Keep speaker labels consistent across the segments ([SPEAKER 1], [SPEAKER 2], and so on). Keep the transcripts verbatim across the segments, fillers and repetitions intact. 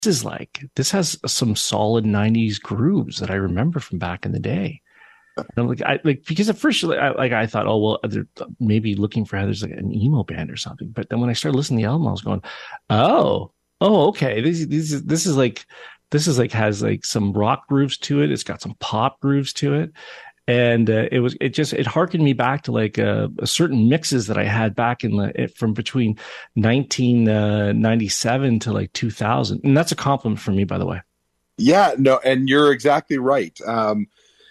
[SPEAKER 1] is like, this has some solid nineties grooves that I remember from back in the day. And I'm like, I like, because at first, like, I, like, I thought, oh, well, they're maybe looking for Heather's like an emo band or something. But then when I started listening to the album, I was going, oh, oh, okay. This, this is, this is like, this is like, has like some rock grooves to it. It's got some pop grooves to it. And uh, it was, it just, it harkened me back to like uh, a certain mixes that I had back in the, it, from between nineteen ninety-seven to like two thousand. And that's a compliment for me, by the way.
[SPEAKER 2] Yeah, no, and you're exactly right. Um,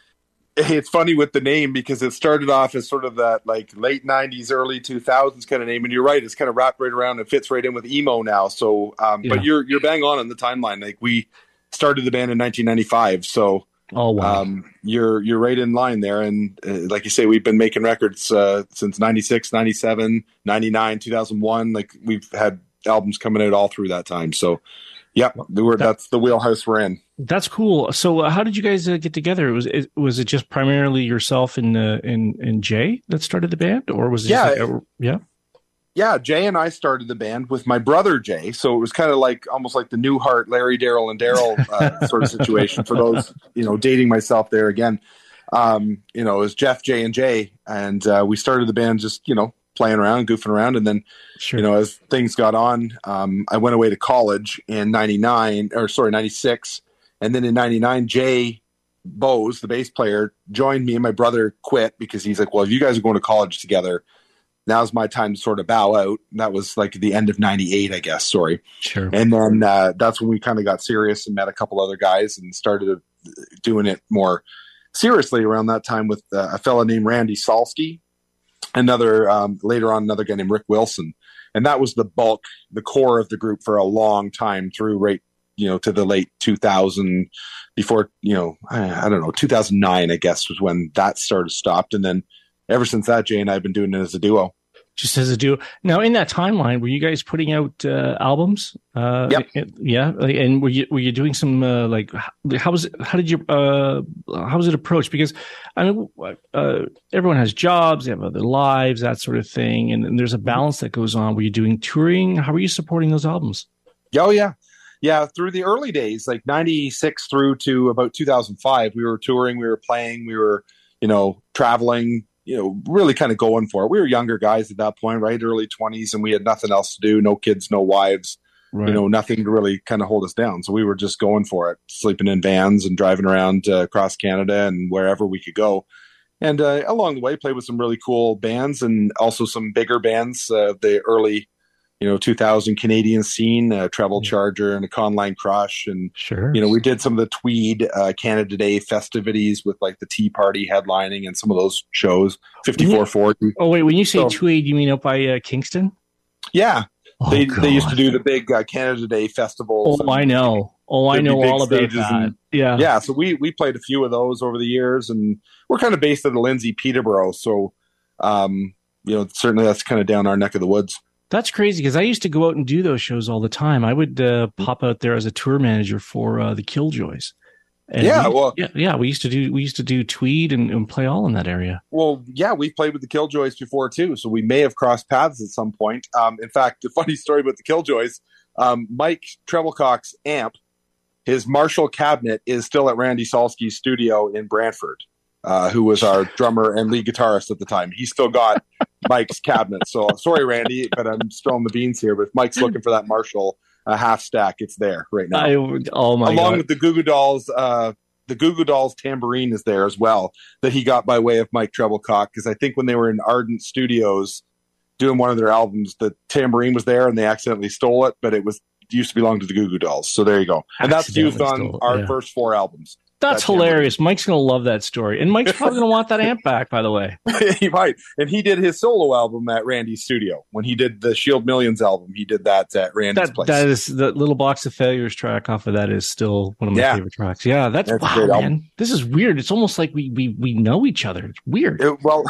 [SPEAKER 2] it's funny with the name because it started off as sort of that like late nineties, early two thousands kind of name. And you're right. It's kind of wrapped right around and fits right in with emo now. So, um, yeah. But you're, you're bang on on the timeline. Like we started the band in nineteen ninety-five. So,
[SPEAKER 1] Oh wow!
[SPEAKER 2] Um, you're you're right in line there, and uh, like you say, we've been making records uh, since ninety-six, ninety-seven, ninety-nine, two thousand one. Like we've had albums coming out all through that time. So, yeah, we're, that, that's the wheelhouse we're in.
[SPEAKER 1] That's cool. So, uh, how did you guys uh, get together? Was it was it just primarily yourself and uh, and and Jay that started the band, or was it
[SPEAKER 2] yeah,
[SPEAKER 1] just like a, yeah?
[SPEAKER 2] Yeah, Jay and I started the band with my brother Jay, so it was kind of like almost like the Newhart, Larry, Daryl, and Daryl uh, sort of situation for those, you know, dating myself there again. Um, you know, it was Jeff, Jay, and Jay, and uh, we started the band just, you know, playing around, goofing around, and then, sure. you know, as things got on, um, I went away to college in ninety-nine, or sorry, ninety-six, and then in ninety-nine, Jay Bose, the bass player, joined me, and my brother quit because he's like, well, if you guys are going to college together, now's my time to sort of bow out. That was like the end of ninety-eight, I guess. Sorry.
[SPEAKER 1] Sure.
[SPEAKER 2] And then uh, that's when we kind of got serious and met a couple other guys and started doing it more seriously around that time with uh, a fella named Randy Salsky, another, um, later on, another guy named Rick Wilson. And that was the bulk, the core of the group for a long time through right, you know, to the late two thousand before, you know, I, I don't know, two thousand nine, I guess was when that started stopped. And then ever since that, Jay and I have been doing it as a duo.
[SPEAKER 1] Just as a duo. Now, in that timeline, were you guys putting out uh, albums? Uh,
[SPEAKER 2] yep.
[SPEAKER 1] Yeah. And were you were you doing some uh, like how was it, how did you uh, how was it approached? Because I mean, uh, everyone has jobs, they have other lives, that sort of thing, and, and there's a balance that goes on. Were you doing touring? How were you supporting those albums?
[SPEAKER 2] Oh yeah, yeah. Through the early days, like ninety-six through to about two thousand five, we were touring, we were playing, we were you know traveling. You know, really kind of going for it. We were younger guys at that point, right? Early twenties, and we had nothing else to do. No kids, no wives, right. you know, nothing to really kind of hold us down. So we were just going for it, sleeping in vans and driving around uh, across Canada and wherever we could go. And uh, along the way, played with some really cool bands and also some bigger bands, uh, the early, you know, two thousand Canadian scene, uh, Treble Charger and a Conline Crush. And,
[SPEAKER 1] sure.
[SPEAKER 2] you know, we did some of the Tweed uh, Canada Day festivities with like the Tea Party headlining and some of those shows, fifty-four forty.
[SPEAKER 1] Oh, wait, when you say so, Tweed, you mean up by uh, Kingston?
[SPEAKER 2] Yeah.
[SPEAKER 1] Oh,
[SPEAKER 2] they
[SPEAKER 1] God.
[SPEAKER 2] they used to do the big uh, Canada Day festivals.
[SPEAKER 1] Oh, I know. Oh, I know all about that. And, yeah.
[SPEAKER 2] Yeah. So we, we played a few of those over the years, and we're kind of based in Lindsay, Peterborough. So, um, you know, certainly that's kind of down our neck of the woods.
[SPEAKER 1] That's crazy because I used to go out and do those shows all the time. I would uh, pop out there as a tour manager for uh, the Killjoys. And
[SPEAKER 2] yeah,
[SPEAKER 1] we,
[SPEAKER 2] well,
[SPEAKER 1] yeah, yeah, we used to do we used to do Tweed and, and play all in that area.
[SPEAKER 2] Well, yeah, we played with the Killjoys before too, so we may have crossed paths at some point. Um, in fact, a funny story about the Killjoys: um, Mike Treblecock's amp, his Marshall cabinet, is still at Randy Salsky's studio in Brantford. Uh, who was our drummer and lead guitarist at the time. He still got Mike's cabinet. So sorry, Randy, but I'm spilling the beans here. But if Mike's looking for that Marshall uh, half stack, it's there right now.
[SPEAKER 1] I, oh my
[SPEAKER 2] Along
[SPEAKER 1] God.
[SPEAKER 2] with the Goo Goo Dolls, uh, the Goo Goo Dolls tambourine is there as well that he got by way of Mike Treblecock. Because I think when they were in Ardent Studios doing one of their albums, the tambourine was there and they accidentally stole it, but it was it used to belong to the Goo Goo Dolls. So there you go. And that's used on stole, our yeah. first four albums.
[SPEAKER 1] That's, That's hilarious. Hammer. Mike's going to love that story. And Mike's probably going to want that amp back, by the way.
[SPEAKER 2] He might. And he did his solo album at Randy's studio. When he did the Shield Millions album, he did that at Randy's
[SPEAKER 1] that,
[SPEAKER 2] place.
[SPEAKER 1] That is, the Little Box of Failures track off of that is still one of my
[SPEAKER 2] yeah.
[SPEAKER 1] favorite tracks. Yeah, that's, that's wow, man. Album. This is weird. It's almost like we we, we know each other. It's weird.
[SPEAKER 2] It, well,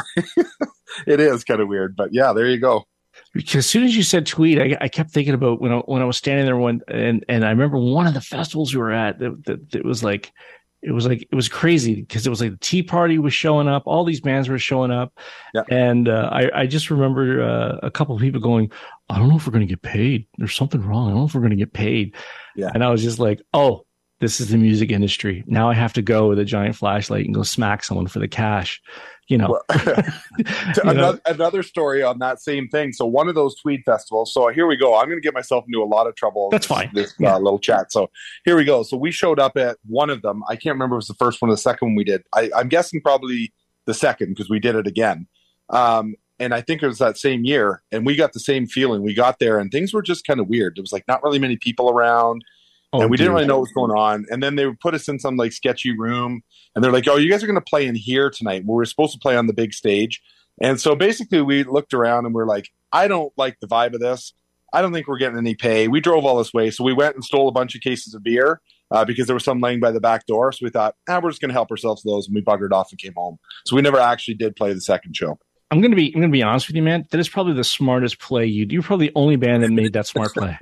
[SPEAKER 2] it is kind of weird. But yeah, there you go.
[SPEAKER 1] Because as soon as you said Tweed, I, I kept thinking about when I, when I was standing there one, and, and I remember one of the festivals we were at, that, that, that was like, It was like, it was crazy because it was like the Tea Party was showing up. All these bands were showing up. Yeah. And uh, I, I just remember uh, a couple of people going, I don't know if we're going to get paid. There's something wrong. I don't know if we're going to get paid.
[SPEAKER 2] Yeah.
[SPEAKER 1] And I was just like, oh, this is the music industry. Now I have to go with a giant flashlight and go smack someone for the cash. You know,
[SPEAKER 2] well, you another, know? another story on that same thing. So one of those Tweed festivals. So here we go. I'm going to get myself into a lot of trouble.
[SPEAKER 1] That's
[SPEAKER 2] this,
[SPEAKER 1] fine.
[SPEAKER 2] This
[SPEAKER 1] yeah.
[SPEAKER 2] uh, little chat. So here we go. So we showed up at one of them. I can't remember if it was the first one or the second one we did. I, I'm guessing probably the second because we did it again. Um, and I think it was that same year. And we got the same feeling. We got there and things were just kind of weird. There was like not really many people around. Oh, and we dude. didn't really know what was going on. And then they would put us in some like sketchy room and they're like, oh, you guys are going to play in here tonight. We were supposed to play on the big stage. And so basically we looked around and we're like, I don't like the vibe of this. I don't think we're getting any pay. We drove all this way. So we went and stole a bunch of cases of beer uh, because there was some laying by the back door. So we thought, ah, we're just going to help ourselves to those. And we buggered off and came home. So we never actually did play the second show.
[SPEAKER 1] I'm going to be, I'm going to be honest with you, man. That is probably the smartest play you do. You're probably the only band that made that smart play.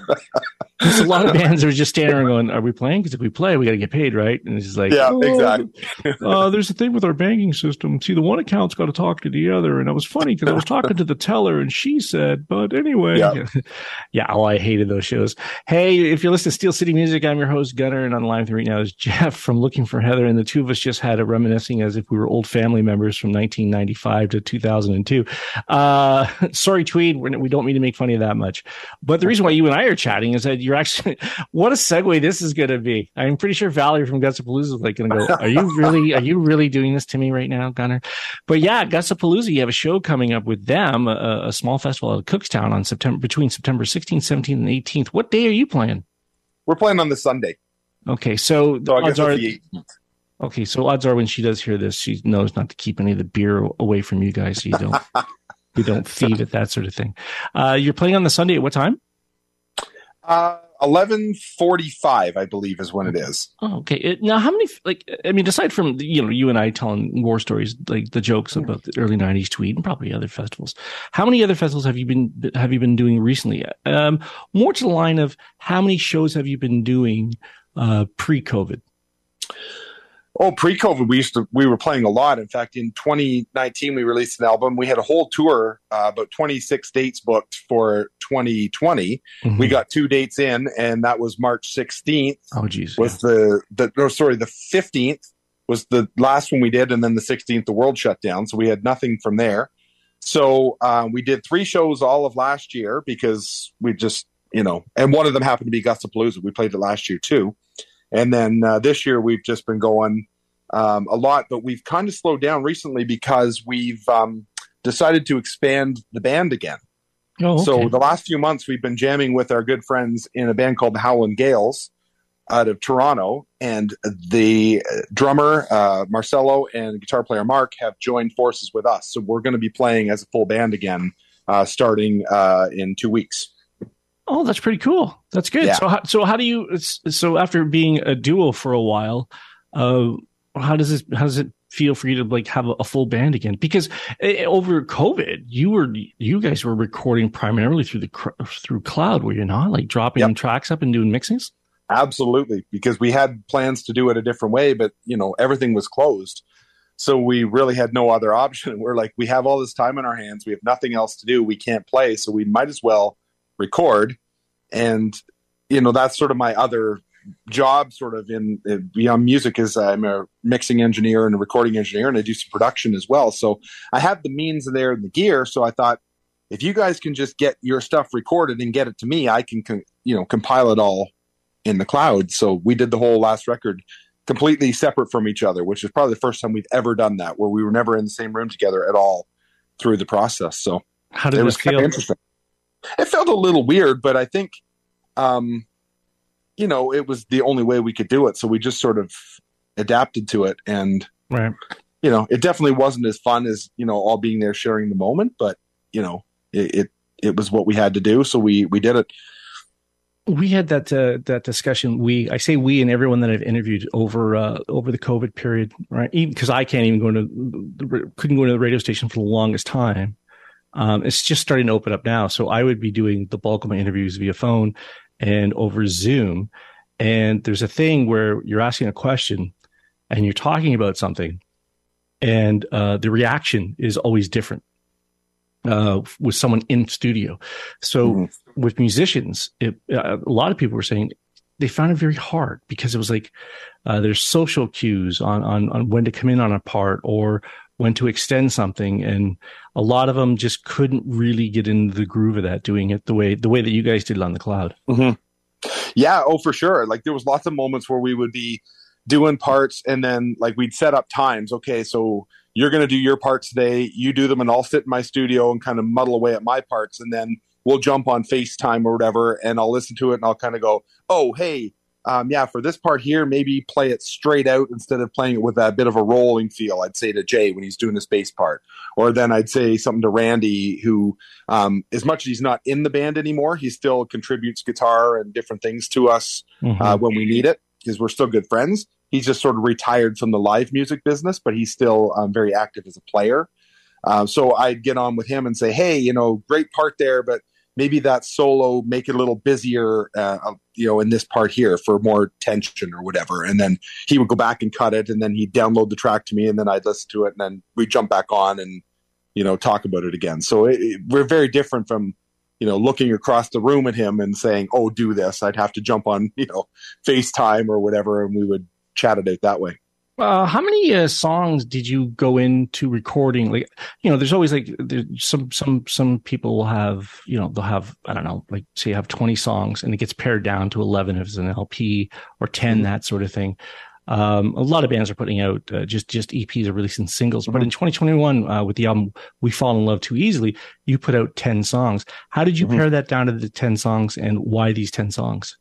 [SPEAKER 1] There's a lot of bands that are just standing there going, are we playing? Because if we play, we got to get paid, right? And it's just like,
[SPEAKER 2] yeah,
[SPEAKER 1] oh,
[SPEAKER 2] exactly.
[SPEAKER 1] uh, there's a thing with our banking system. See, the one account's got to talk to the other. And it was funny because I was talking to the teller and she said, but anyway. Yeah. yeah. Oh, I hated those shows. Hey, if you're listening to Steel City Music, I'm your host, Gunnar. And on the line with me right now is Jeff from Looking for Heather. And the two of us just had a reminiscing as if we were old family members from nineteen ninety-five to two thousand two. Uh, sorry, Tweed. We're, we don't mean to make fun of you that much. But the reason why you and I are chatting is that you're actually, what a segue this is going to be. I'm pretty sure Valerie from Gutsapalooza is like going to go, are you really, are you really doing this to me right now, Gunnar? But yeah, Gutsapalooza, you have a show coming up with them, a, a small festival at Cookstown on September, between September sixteenth, seventeenth, and eighteenth. What day are you playing?
[SPEAKER 2] We're playing on the Sunday.
[SPEAKER 1] Okay. So,
[SPEAKER 2] so
[SPEAKER 1] odds are,
[SPEAKER 2] the eighteenth.
[SPEAKER 1] Okay. So odds are when she does hear this, she knows not to keep any of the beer away from you guys. So you don't, you don't thieve it, that sort of thing. Uh, you're playing on the Sunday at what time?
[SPEAKER 2] Uh, eleven forty-five, I believe, is when it is.
[SPEAKER 1] Oh, okay. It, now, how many, like, I mean, aside from, you know, you and I telling war stories, like the jokes about the early nineties Tweed and probably other festivals, how many other festivals have you been, have you been doing recently? Um, more to the line of how many shows have you been doing, uh, pre-COVID?
[SPEAKER 2] Oh, pre-COVID, we used to, we were playing a lot. In fact, in twenty nineteen, we released an album. We had a whole tour, uh, about twenty-six dates booked for twenty twenty. Mm-hmm. We got two dates in, and that was March sixteenth.
[SPEAKER 1] Oh, geez.
[SPEAKER 2] Was
[SPEAKER 1] yeah.
[SPEAKER 2] the, the, no, sorry, the fifteenth was the last one we did. And then the sixteenth, the world shut down. So we had nothing from there. So uh, we did three shows all of last year because we just, you know, and one of them happened to be Gutsapalooza. We played it last year too. And then uh, this year we've just been going um, a lot, but we've kind of slowed down recently because we've um, decided to expand the band again.
[SPEAKER 1] Oh, okay.
[SPEAKER 2] So the last few months we've been jamming with our good friends in a band called the Howlin' Gales out of Toronto. And the drummer, uh, Marcelo, and guitar player Mark have joined forces with us. So we're going to be playing as a full band again uh, starting uh, in two weeks.
[SPEAKER 1] Oh, that's pretty cool. That's good.
[SPEAKER 2] Yeah.
[SPEAKER 1] So, how, so how do you? So, after being a duo for a while, uh, how does this? How does it feel for you to like have a, a full band again? Because uh, over COVID, you were you guys were recording primarily through the through cloud, were you not? Like dropping yep. tracks up and doing mixings.
[SPEAKER 2] Absolutely, because we had plans to do it a different way, but you know everything was closed, so we really had no other option. We're like, we have all this time in our hands, we have nothing else to do, we can't play, so we might as well record. And you know that's sort of my other job sort of in, in beyond music is I'm a mixing engineer and a recording engineer, and I do some production as well, so I have the means there and the gear. So I thought, if you guys can just get your stuff recorded and get it to me, I can con- you know compile it all in the cloud. So we did the whole last record completely separate from each other, which is probably the first time we've ever done that, where we were never in the same room together at all through the process. So
[SPEAKER 1] how did
[SPEAKER 2] it
[SPEAKER 1] it
[SPEAKER 2] was
[SPEAKER 1] feel?
[SPEAKER 2] Kind of interesting. It felt a little weird, but I think, um, you know, it was the only way we could do it. So we just sort of adapted to it. And,
[SPEAKER 1] right.
[SPEAKER 2] you know, it definitely wasn't as fun as, you know, all being there sharing the moment, but, you know, it, it, it was what we had to do. So we, we did it.
[SPEAKER 1] We had that uh, that discussion. We, I say we, and everyone that I've interviewed over uh, over the COVID period, right? Even because I can't even go into couldn't go into the radio station for the longest time. Um, it's just starting to open up now. So I would be doing the bulk of my interviews via phone and over Zoom. And there's a thing where you're asking a question and you're talking about something, and uh, the reaction is always different. uh, with someone in studio. So mm-hmm. with musicians, it, uh, a lot of people were saying they found it very hard because it was like uh, there's social cues on, on on when to come in on a part or when to extend something, and a lot of them just couldn't really get into the groove of that, doing it the way the way that you guys did it on the cloud.
[SPEAKER 2] Mm-hmm. Yeah, oh for sure. Like there was lots of moments where we would be doing parts, and then like we'd set up times. Okay, so you're going to do your parts today. You do them, and I'll sit in my studio and kind of muddle away at my parts, and then we'll jump on FaceTime or whatever, and I'll listen to it, and I'll kind of go, oh, hey, um, yeah, for this part here, maybe play it straight out instead of playing it with a bit of a rolling feel, I'd say to Jay when he's doing his bass part. Or then I'd say something to Randy, who, um, as much as he's not in the band anymore, he still contributes guitar and different things to us mm-hmm. uh, when we need it, because we're still good friends. He's just sort of retired from the live music business, but he's still um, very active as a player. Uh, so I'd get on with him and say, hey, you know, great part there, but maybe that solo, make it a little busier, uh, you know, in this part here for more tension or whatever. And then he would go back and cut it, and then he'd download the track to me, and then I'd listen to it, and then we'd jump back on and, you know, talk about it again. So it, it, we're very different from, you know, looking across the room at him and saying, oh, do this. I'd have to jump on, you know, FaceTime or whatever, and we would chat it out that way.
[SPEAKER 1] Uh, how many uh, songs did you go into recording? Like, you know, there's always like there's some some some people will have, you know, they'll have, I don't know, like say you have twenty songs and it gets pared down to eleven if it's an L P, or ten, mm-hmm. that sort of thing. Um, a lot of bands are putting out uh, just just E Ps or releasing singles. Mm-hmm. But in twenty twenty-one, uh, with the album We Fall in Love Too Easily, you put out ten songs. How did you mm-hmm. pare that down to the ten songs, and why these ten songs?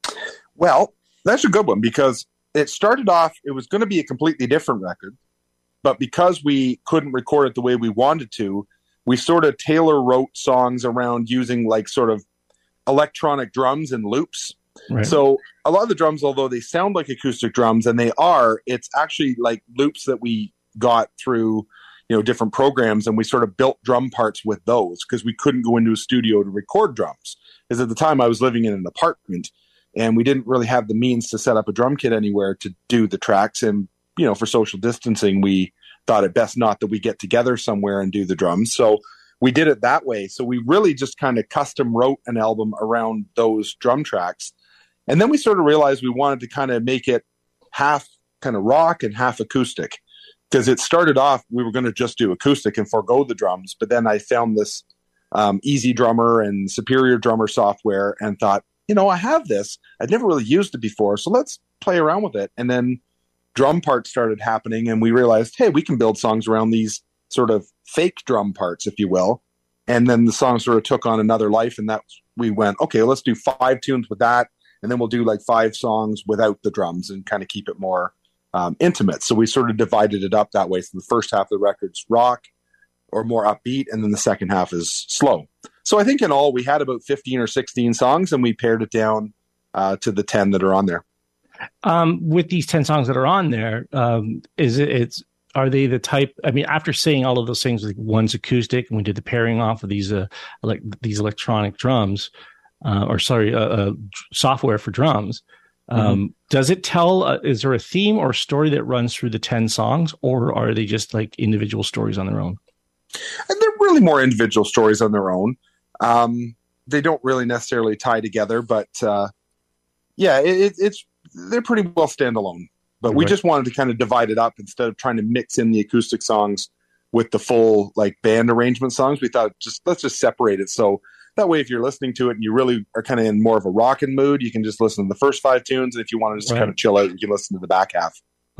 [SPEAKER 2] Well, that's a good one, because it started off, it was going to be a completely different record, but because we couldn't record it the way we wanted to, we sort of tailor wrote songs around using like sort of electronic drums and loops. Right. So a lot of the drums, although they sound like acoustic drums, and they are, it's actually like loops that we got through, you know, different programs, and we sort of built drum parts with those because we couldn't go into a studio to record drums. Because at the time I was living in an apartment, and we didn't really have the means to set up a drum kit anywhere to do the tracks. And, you know, for social distancing, we thought it best not that we get together somewhere and do the drums. So we did it that way. So we really just kind of custom wrote an album around those drum tracks. And then we sort of realized we wanted to kind of make it half kind of rock and half acoustic. Because it started off, we were going to just do acoustic and forego the drums. But then I found this um, Easy Drummer and Superior Drummer software and thought, you know, I have this. I'd never really used it before, so let's play around with it. And then drum parts started happening, and we realized, hey, we can build songs around these sort of fake drum parts, if you will. And then the song sort of took on another life, and that we went, okay, let's do five tunes with that, and then we'll do like five songs without the drums and kind of keep it more um, intimate. So we sort of divided it up that way. So the first half of the record's rock or more upbeat, and then the second half is slow. So I think in all we had about fifteen or sixteen songs, and we pared it down uh, to the ten that are on there.
[SPEAKER 1] Um, with these ten songs that are on there, um, is it, it's, are they the type, I mean, after saying all of those things, like one's acoustic and we did the pairing off of these, uh, like these electronic drums, uh, or sorry, uh, uh, software for drums. Um, mm-hmm. Does it tell, uh, is there a theme or story that runs through the ten songs, or are they just like individual stories on their own?
[SPEAKER 2] And they're really more individual stories on their own. Um, they don't really necessarily tie together, but uh, yeah, it, it's they're pretty well standalone. But right. we just wanted to kind of divide it up instead of trying to mix in the acoustic songs with the full like band arrangement songs. We thought just let's just separate it, so that way if you're listening to it and you really are kind of in more of a rockin' mood, you can just listen to the first five tunes, and if you want to just right. kind of chill out, you can listen to the back half.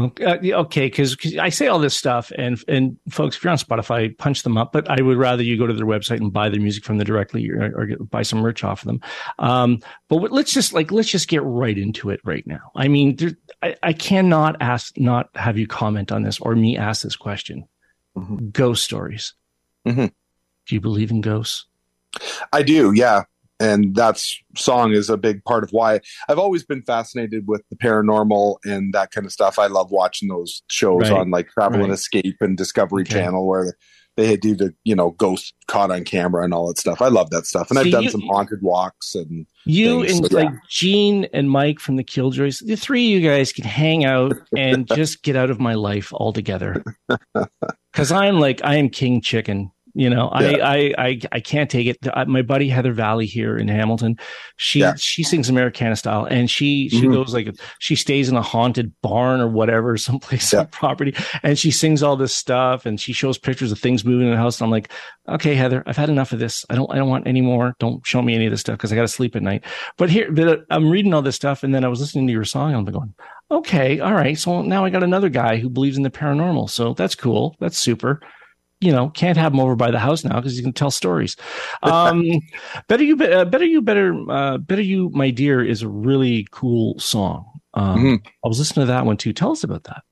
[SPEAKER 1] Okay, because I say all this stuff, and and folks, if you're on Spotify, punch them up. But I would rather you go to their website and buy their music from them directly, or, or get, buy some merch off of them. Um, but what, let's just like let's just get right into it right now. I mean, there, I, I cannot ask not have you comment on this or me ask this question. Mm-hmm. Ghost stories.
[SPEAKER 2] Mm-hmm.
[SPEAKER 1] Do you believe in ghosts?
[SPEAKER 2] I do, yeah. And that's song is a big part of why I've always been fascinated with the paranormal and that kind of stuff. I love watching those shows right. on like Travel right. and Escape and Discovery okay. Channel where they do the, you know, ghost caught on camera and all that stuff. I love that stuff. And See, I've done you, some haunted walks and
[SPEAKER 1] you
[SPEAKER 2] things,
[SPEAKER 1] and
[SPEAKER 2] so,
[SPEAKER 1] like
[SPEAKER 2] yeah.
[SPEAKER 1] Gene and Mike from the Killjoys, the three of you guys can hang out and just get out of my life altogether. Cause I'm like, I am king chicken. You know,
[SPEAKER 2] Yeah.
[SPEAKER 1] I, I, I, I can't take it. I, my buddy Heather Valley here in Hamilton, she,
[SPEAKER 2] Yeah.
[SPEAKER 1] she sings Americana style, and she, she
[SPEAKER 2] Mhm.
[SPEAKER 1] goes like, she stays in a haunted barn or whatever, someplace
[SPEAKER 2] Yeah.
[SPEAKER 1] on property, and she sings all this stuff, and she shows pictures of things moving in the house. And I'm like, okay, Heather, I've had enough of this. I don't, I don't want any more. Don't show me any of this stuff because I got to sleep at night. But here, but I'm reading all this stuff, and then I was listening to your song, and I'm going, okay, all right. So now I got another guy who believes in the paranormal. So that's cool. That's super. You know, can't have him over by the house now because he can tell stories. Um, better you, uh, better you, better, uh, better you, my dear, is a really cool song. Um,
[SPEAKER 2] Mhm.
[SPEAKER 1] I was listening to that one too. Tell us about that.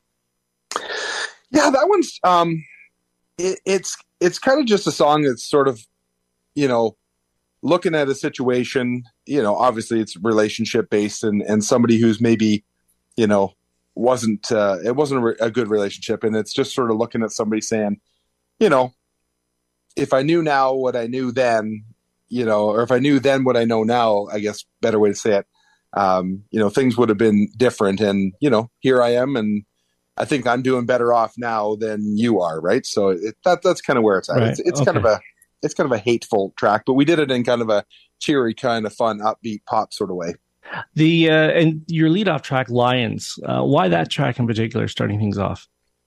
[SPEAKER 2] Yeah, that one's um, it, it's it's kind of just a song that's sort of, you know, looking at a situation. You know, obviously it's relationship based, and and somebody who's maybe, you know, wasn't uh, it wasn't a, re- a good relationship, and it's just sort of looking at somebody saying, you know, if I knew now what I knew then, you know, or if I knew then what I know now, I guess better way to say it, um, you know, things would have been different. And, you know, here I am, and I think I'm doing better off now than you are. Right. So it, that that's kind of where it's at.
[SPEAKER 1] Right.
[SPEAKER 2] It's, it's
[SPEAKER 1] Okay.
[SPEAKER 2] kind of a, it's kind of a hateful track, but we did it in kind of a cheery, kind of fun, upbeat pop sort of way.
[SPEAKER 1] The, uh, and your leadoff track, Lions, uh, why that track in particular, starting things off?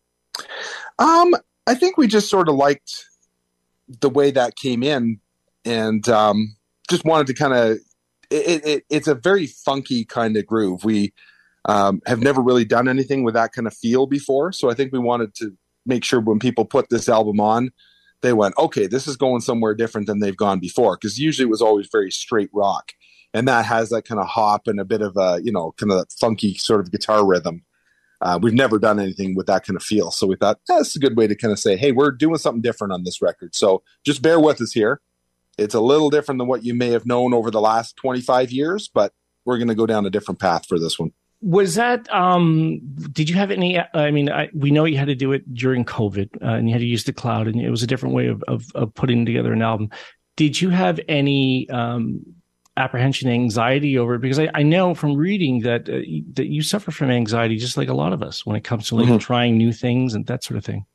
[SPEAKER 2] Um, I think we just sort of liked the way that came in, and um, just wanted to kind of. It, it, it's a very funky kind of groove. We um, have never really done anything with that kind of feel before, so I think we wanted to make sure when people put this album on, they went, "Okay, this is going somewhere different than they've gone before." Because usually it was always very straight rock, and that has that kind of hop and a bit of a, you know, kind of funky sort of guitar rhythm. Uh, we've never done anything with that kind of feel. So we thought eh, that's a good way to kind of say, hey, we're doing something different on this record. So just bear with us here. It's a little different than what you may have known over the last twenty-five years, but we're going to go down a different path for this one.
[SPEAKER 1] Was that, um, did you have any, I mean, I, we know you had to do it during COVID uh, and you had to use the cloud, and it was a different way of, of, of putting together an album. Did you have any, um, apprehension, anxiety over it? Because I, I know from reading that uh, that you suffer from anxiety just like a lot of us when it comes to like
[SPEAKER 2] Mm-hmm.
[SPEAKER 1] trying new things and that sort of thing.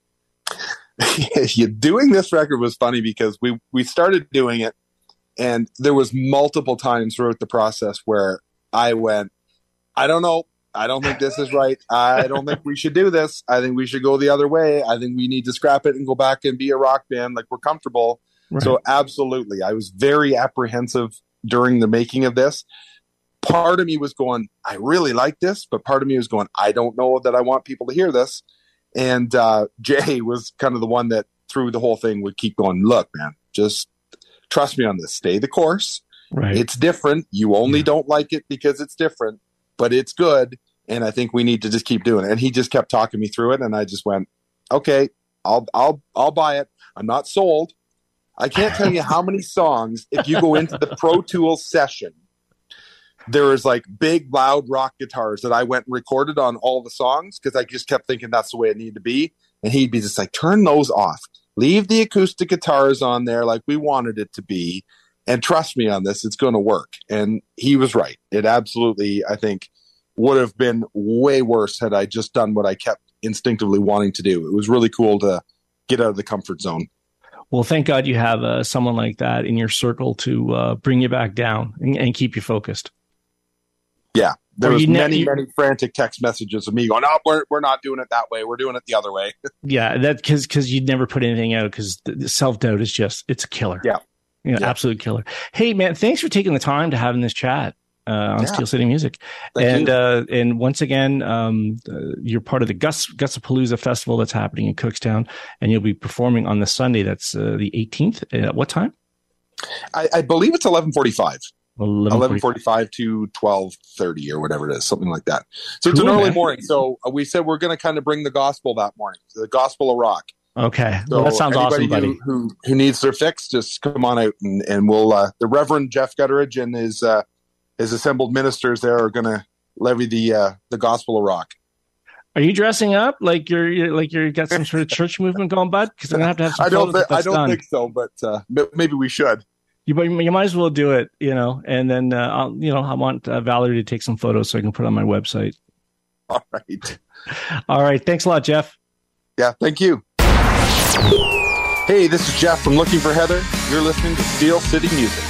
[SPEAKER 2] Yeah, doing this record was funny because we we started doing it, and there was multiple times throughout the process where I went, I don't know, I don't think this is right. I don't think we should do this. I think we should go the other way. I think we need to scrap it and go back and be a rock band like we're comfortable.
[SPEAKER 1] Right.
[SPEAKER 2] So absolutely, I was very apprehensive during the making of this. Part of me was going, I really like this, but part of me was going, I don't know that I want people to hear this. And uh, Jay was kind of the one that through the whole thing would keep going, look, man, just trust me on this. Stay the course.
[SPEAKER 1] Right.
[SPEAKER 2] It's different. You only
[SPEAKER 1] Yeah.
[SPEAKER 2] don't like it because it's different, but it's good. And I think we need to just keep doing it. And he just kept talking me through it. And I just went, okay, I'll, I'll, I'll buy it. I'm not sold. I can't tell you how many songs, if you go into the Pro Tools session, there is like big, loud rock guitars that I went and recorded on all the songs because I just kept thinking that's the way it needed to be. And he'd be just like, turn those off. Leave the acoustic guitars on there like we wanted it to be. And trust me on this, it's going to work. And he was right. It absolutely, I think, would have been way worse had I just done what I kept instinctively wanting to do. It was really cool to get out of the comfort zone.
[SPEAKER 1] Well, thank God you have uh, someone like that in your circle to uh, bring you back down and, and keep you focused.
[SPEAKER 2] Yeah. There
[SPEAKER 1] Or
[SPEAKER 2] was
[SPEAKER 1] you ne-
[SPEAKER 2] many,
[SPEAKER 1] you-
[SPEAKER 2] many frantic text messages of me going, no, we're, we're not doing it that way. We're doing it the other way.
[SPEAKER 1] Yeah, that because because you'd never put anything out because the self doubt is just it's a killer.
[SPEAKER 2] Yeah.
[SPEAKER 1] You know,
[SPEAKER 2] Yeah.
[SPEAKER 1] absolute killer. Hey man, thanks for taking the time to having this chat uh, on
[SPEAKER 2] Yeah.
[SPEAKER 1] Steel City Music.
[SPEAKER 2] Thank
[SPEAKER 1] and
[SPEAKER 2] you.
[SPEAKER 1] uh, and once again, um, uh, you're part of the Gus Gutsapalooza Festival that's happening in Cookstown, and you'll be performing on the Sunday. That's uh, the eighteenth. At what time?
[SPEAKER 2] I, I believe it's eleven forty-five.
[SPEAKER 1] eleven
[SPEAKER 2] eleven forty-five to twelve thirty or whatever it is, something like that. So it's
[SPEAKER 1] Cool,
[SPEAKER 2] an early
[SPEAKER 1] man.
[SPEAKER 2] morning. So uh, we said we're going to kind of bring the gospel that morning, the gospel of rock.
[SPEAKER 1] Okay,
[SPEAKER 2] So
[SPEAKER 1] well, that sounds awesome,
[SPEAKER 2] anybody
[SPEAKER 1] buddy.
[SPEAKER 2] who, who who needs their fix, just come on out and, and we'll. Uh, the Reverend Jeff Gutteridge and his uh, his assembled ministers there are going to levy the uh, the gospel of rock.
[SPEAKER 1] Are you dressing up like you're, you're like you're got some sort of church movement going, bud? Because I'm gonna have to have some
[SPEAKER 2] I don't.
[SPEAKER 1] photos
[SPEAKER 2] Thi-
[SPEAKER 1] if
[SPEAKER 2] I
[SPEAKER 1] that's
[SPEAKER 2] don't
[SPEAKER 1] done.
[SPEAKER 2] think so, but uh, m- maybe we should.
[SPEAKER 1] You, might- you might as well do it, you know, and then, uh, I'll, you know, I want uh, Valerie to take some photos so I can put it on my website.
[SPEAKER 2] All right.
[SPEAKER 1] All right. Thanks a lot, Jeff.
[SPEAKER 2] Yeah. Thank you. Hey, this is Jeff from Looking for Heather. You're listening to Steel City Music.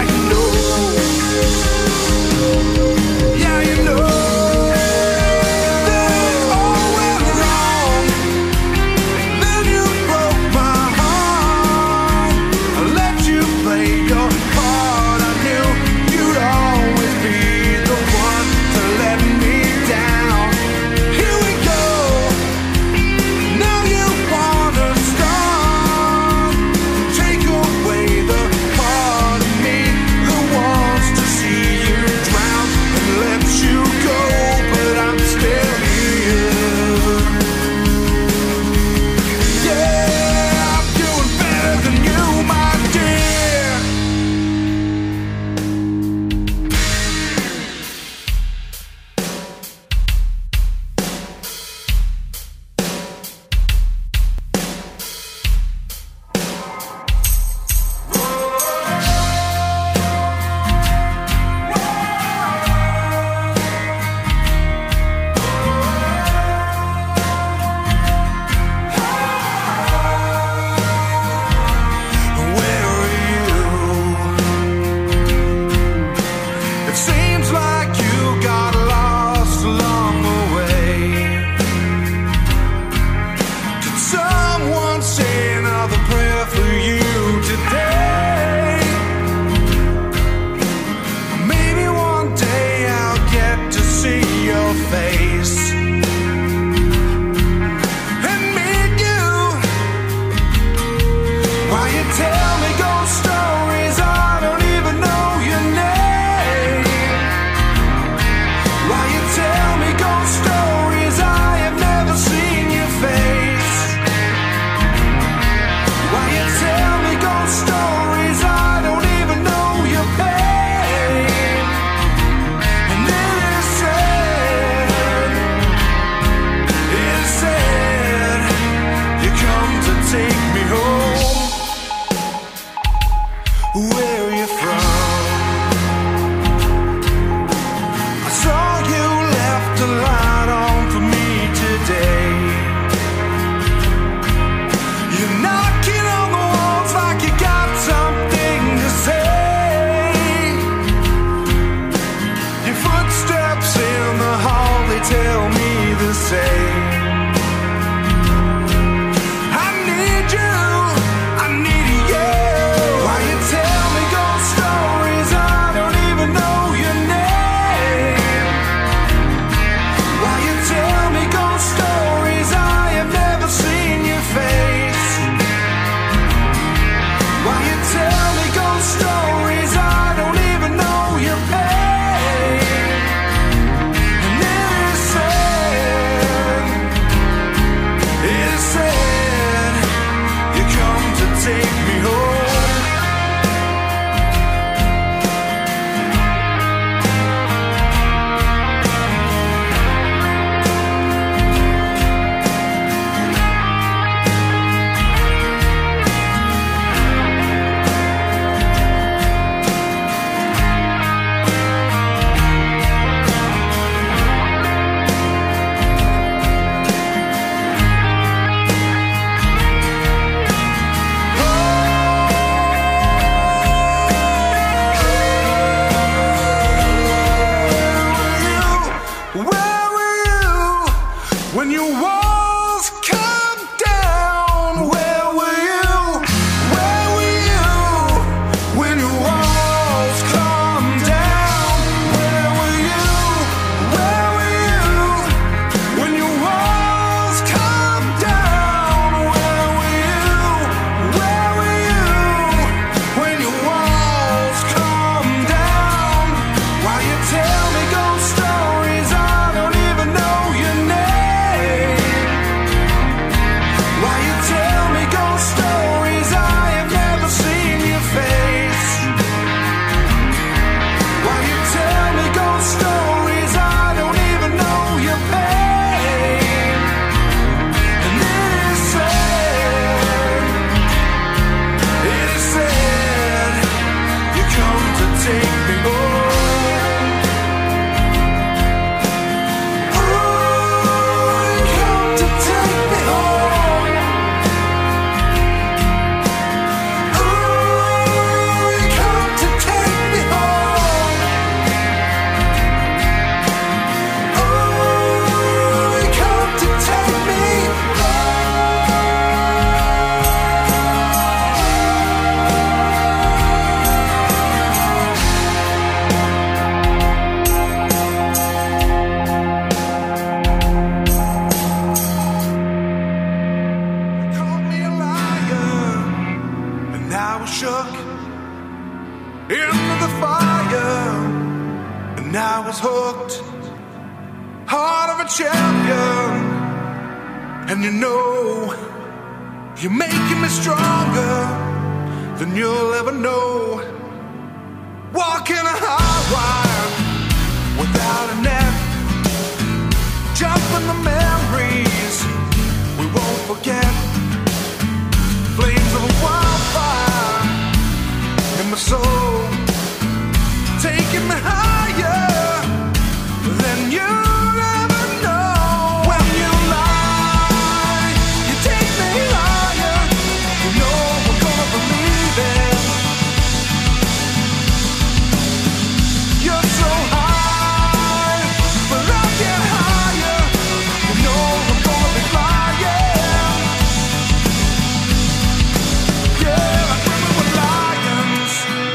[SPEAKER 3] Yeah, you know. your walls come down, where were you? Where were you? When your walls come down, where were you? Where were you? When your walls come down, where were you? Where were you? When your walls come down, why you tell me ghost stories? I don't even know your name. Why you tell me ghost stories? I have never seen your face. Why you tell me ghost stories? I don't even know your pain. And it is sad, it is sad, you come to take me home. Oh, you come to take me home. Oh, you come to take me home. Oh, you come to take me called me a liar, and I was shook into the fire, and I was hooked. Heart of a champion, and you know you're making me stronger than you'll ever know. Walking a hard wire without a net, jumping the memories we won't forget. Flames of a wildfire in my soul, taking me higher than you'll ever know. When you lie, you take me higher. You know we're gonna believe it. You're so high, but I get higher. You know we're gonna be flying. Yeah, like when we were lions.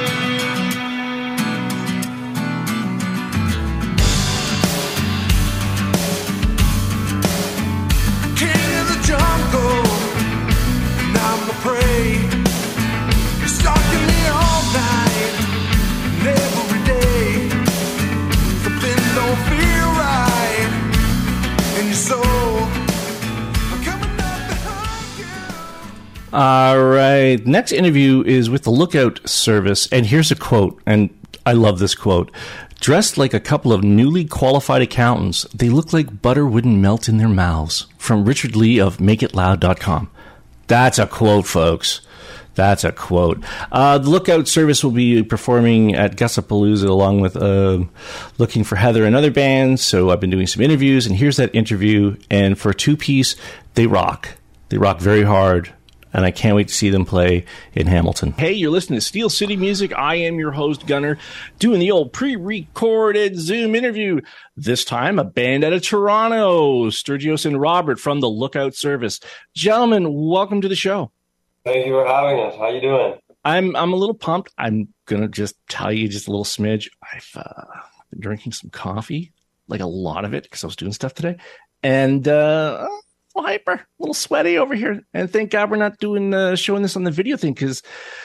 [SPEAKER 3] King of the jungle, and I'm the prey. You're stalking me all night and every day. Something don't feel right in your soul. I'm coming up behind you.
[SPEAKER 1] All right. Next interview is with the Lookout Service. And here's a quote. And I love this quote. Dressed like a couple of newly qualified accountants, they look like butter wouldn't melt in their mouths. From Richard Lee of make it loud dot com. That's a quote, folks. That's a quote. Uh, the Lookout Service will be performing at Gussapalooza along with uh, Looking for Heather and other bands. So I've been doing some interviews, and here's that interview. And for a two-piece, they rock. They rock very hard. And I can't wait to see them play in Hamilton. Hey, you're listening to Steel City Music. I am your host, Gunner, doing the old pre-recorded Zoom interview. This time, a band out of Toronto, Sturgios and Robert from the Lookout Service. Gentlemen, welcome to the show.
[SPEAKER 4] Thank you for having us. How you doing?
[SPEAKER 1] I'm I'm a little pumped. I'm going to just tell you just a little smidge. I've uh, been drinking some coffee, like a lot of it, because I was doing stuff today. And uh a little hyper, a little sweaty over here. And thank God we're not doing uh, showing this on the video thing, because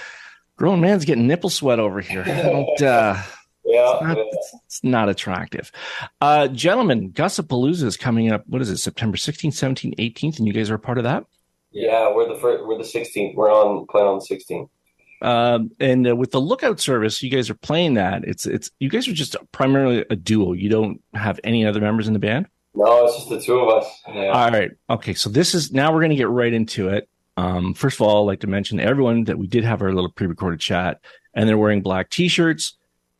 [SPEAKER 1] grown man's getting nipple sweat over here. I don't, uh,
[SPEAKER 4] Yeah,
[SPEAKER 1] it's not,
[SPEAKER 4] yeah.
[SPEAKER 1] it's not attractive. Uh, gentlemen, Gussapalooza is coming up. What is it? September sixteenth, seventeenth, eighteenth, and you guys are a part of that.
[SPEAKER 4] Yeah, we're the first, we're the sixteenth. We're on playing on the sixteenth.
[SPEAKER 1] Um, and uh, with the Lookout Service, you guys are playing that. It's it's you guys are just primarily a duo. You don't have any other members in the band.
[SPEAKER 4] No, it's just the two of us. Yeah.
[SPEAKER 1] All right. Okay. So this is now we're going to get right into it. Um, first of all, I'd like to mention to everyone that we did have our little pre-recorded chat, and they're wearing black T-shirts.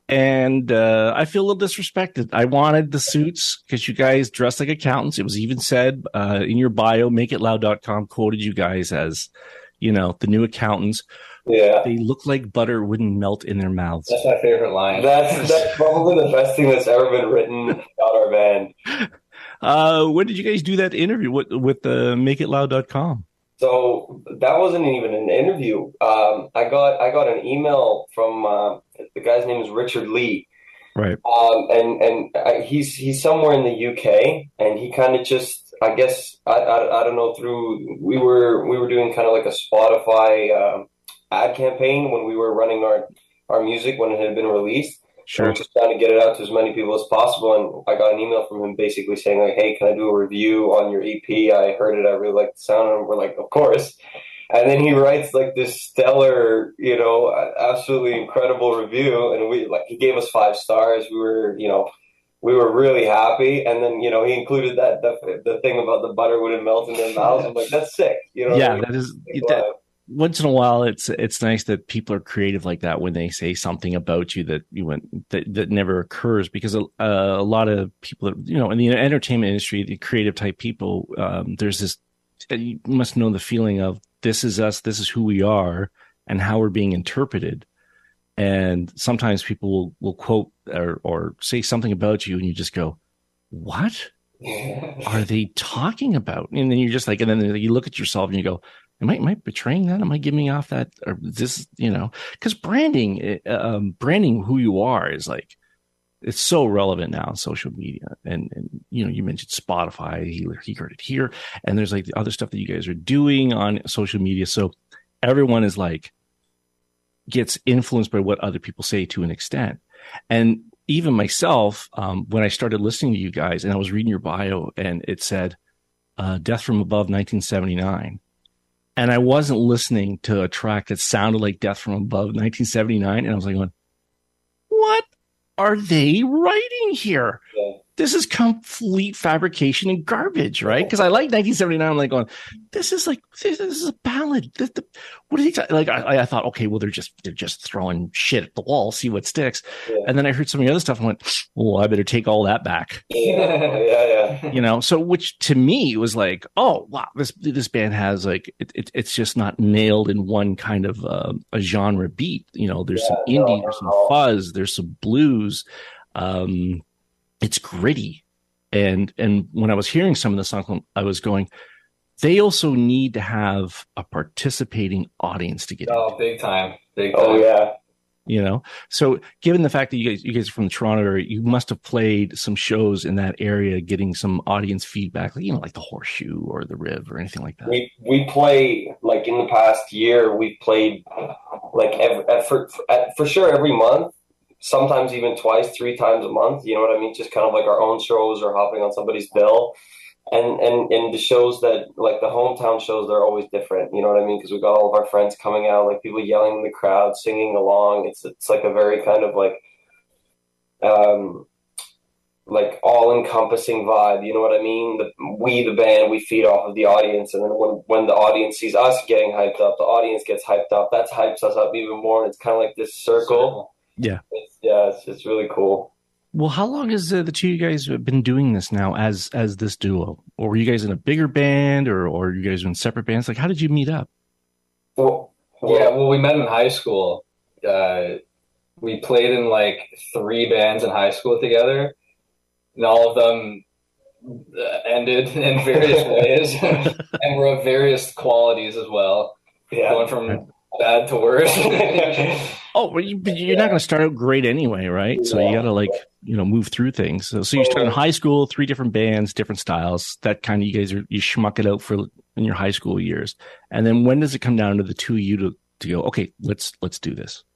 [SPEAKER 1] And uh, I feel a little disrespected. I wanted the suits because you guys dress like accountants. It was even said uh, in your bio, make it loud dot com quoted you guys as, you know, the new accountants.
[SPEAKER 4] Yeah.
[SPEAKER 1] They look like butter wouldn't melt in their mouths.
[SPEAKER 5] That's my favorite line.
[SPEAKER 4] That's that's probably the best thing that's ever been written about our band.
[SPEAKER 1] uh, when did you guys do that interview with with uh, make it loud dot com?
[SPEAKER 4] So that wasn't even an interview. Um, I got I got an email from uh, the guy's name is Richard Lee.
[SPEAKER 1] Right.
[SPEAKER 4] Um, and and I, he's he's somewhere in the U K, and he kind of just, I guess, I, I I don't know, through we were we were doing kind of like a Spotify um, ad campaign when we were running our our music when it had been released.
[SPEAKER 1] Sure.
[SPEAKER 4] And we're just trying to get it out to as many people as possible. And I got an email from him basically saying like, "Hey, can I do a review on your E P? I heard it. I really like the sound." And we're like, "Of course." And then he writes like this stellar, you know, absolutely incredible review. And we like, he gave us five stars. We were, you know, we were really happy. And then, you know, he included that, the, the thing about the butter wouldn't melt in their mouths. I'm like, that's sick. You know,
[SPEAKER 1] yeah,
[SPEAKER 4] I mean?
[SPEAKER 1] that is,
[SPEAKER 4] Like,
[SPEAKER 1] that,
[SPEAKER 4] wow.
[SPEAKER 1] once in a while, it's, it's nice that people are creative like that when they say something about you that you went, that, that never occurs, because a, a lot of people that, you know, in the entertainment industry, the creative type people, um, there's this, you must know the feeling of, this is us, this is who we are, and how we're being interpreted. And sometimes people will, will quote or, or say something about you, and you just go, what are they talking about? And then you're just like, and then you look at yourself and you go, am I, am I betraying that? Am I giving off that? Or this, you know, because branding, um, branding who you are is like, it's so relevant now on social media. And, and, you know, you mentioned Spotify, he, he heard it here. And there's like the other stuff that you guys are doing on social media. So everyone is like, gets influenced by what other people say to an extent. And even myself, um, when I started listening to you guys and I was reading your bio and it said, uh, Death from Above nineteen seventy-nine. And I wasn't listening to a track that sounded like Death from Above nineteen seventy-nine. And I was like, going, what are they writing here?
[SPEAKER 4] Yeah.
[SPEAKER 1] This is complete fabrication and garbage, right? Because I like nineteen seventy-nine. I'm like going, this is like this, this is a ballad. This, the, what are they ta-? like? I, I thought, okay, well, they're just they're just throwing shit at the wall, see what sticks.
[SPEAKER 4] Yeah.
[SPEAKER 1] And then I heard some of the other stuff and went, oh, I better take all that back.
[SPEAKER 4] Yeah, yeah, yeah.
[SPEAKER 1] You know, so which to me was like, oh wow, this this band has like it, it, it's just not nailed in one kind of uh, a genre beat. You know, there's
[SPEAKER 4] Yeah,
[SPEAKER 1] some indie,
[SPEAKER 4] no,
[SPEAKER 1] there's some
[SPEAKER 4] no.
[SPEAKER 1] fuzz, there's some blues. Um, it's gritty, and and when I was hearing some of the songs, I was going, they also need to have a participating audience to get
[SPEAKER 5] Oh,
[SPEAKER 1] into,
[SPEAKER 5] big time, big time.
[SPEAKER 4] Oh yeah.
[SPEAKER 1] you know. So given the fact that you guys you guys are from the Toronto area, you must have played some shows in that area, getting some audience feedback, like, you know, like the Horseshoe or the Riv or anything like that.
[SPEAKER 4] We we play like in the past year. We've played like every, at, for at, for sure every month. Sometimes even twice, three times a month. You know what I mean? Just kind of like our own shows or hopping on somebody's bill. And and and the shows that like the hometown shows, they're always different. You know what I mean? Because we got all of our friends coming out, like people yelling in the crowd, singing along. It's it's like a very kind of like um like all encompassing vibe. You know what I mean? The, we the band, we feed off of the audience, and then when when the audience sees us getting hyped up, the audience gets hyped up. That hypes us up even more. And it's kind of like this circle.
[SPEAKER 1] Yeah.
[SPEAKER 4] It's, yeah, it's it's really cool.
[SPEAKER 1] Well, how long has uh, the two of you guys been doing this now as as this duo? Or were you guys in a bigger band, or or you guys in separate bands? Like, how did you meet up?
[SPEAKER 4] Well,
[SPEAKER 5] Yeah, well, we met in high school. Uh, we played in like three bands in high school together, and all of them uh, ended in various ways, and were of various qualities as well,
[SPEAKER 4] yeah.
[SPEAKER 5] going from bad to worse.
[SPEAKER 1] Oh, but, you, but you're not going to start out great anyway, right? So you got to like, you know, move through things. So, so you started in high school, three different bands, different styles. That kind of, you guys are, you schmuck it out for in your high school years. And then when does it come down to the two of you to, to go, okay, let's, let's do this?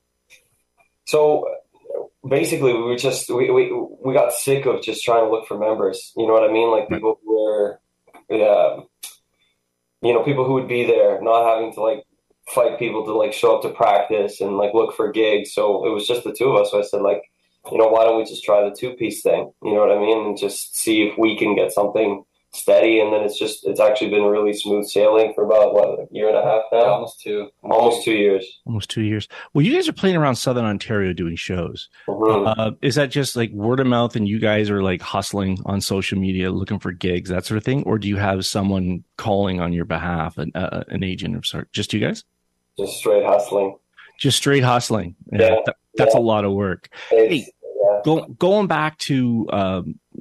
[SPEAKER 4] So basically, we were just we, we we got sick of just trying to look for members. You know what I mean? Like people who were, uh, you know, people who would be there, not having to like fight people to like show up to practice and like look for gigs. So it was just the two of us. So I said, like, you know, why don't we just try the two piece thing? You know what I mean? And just see if we can get something steady. And then it's just it's actually been really smooth sailing for about what, a year and a half now,
[SPEAKER 5] Yeah, almost two.
[SPEAKER 4] almost two years.
[SPEAKER 1] Almost two years. Well, you guys are playing around Southern Ontario doing shows.
[SPEAKER 4] Mhm.
[SPEAKER 1] Uh, is that just like word of mouth and you guys are like hustling on social media, looking for gigs, that sort of thing? Or do you have someone calling on your behalf, an, uh, an agent of sort? Just you guys?
[SPEAKER 4] Just straight hustling.
[SPEAKER 1] Just straight hustling. Yeah,
[SPEAKER 4] Yeah,
[SPEAKER 1] that- that's
[SPEAKER 4] yeah.
[SPEAKER 1] a lot of work.
[SPEAKER 4] It's,
[SPEAKER 1] Hey,
[SPEAKER 4] yeah.
[SPEAKER 1] Go, going back to um,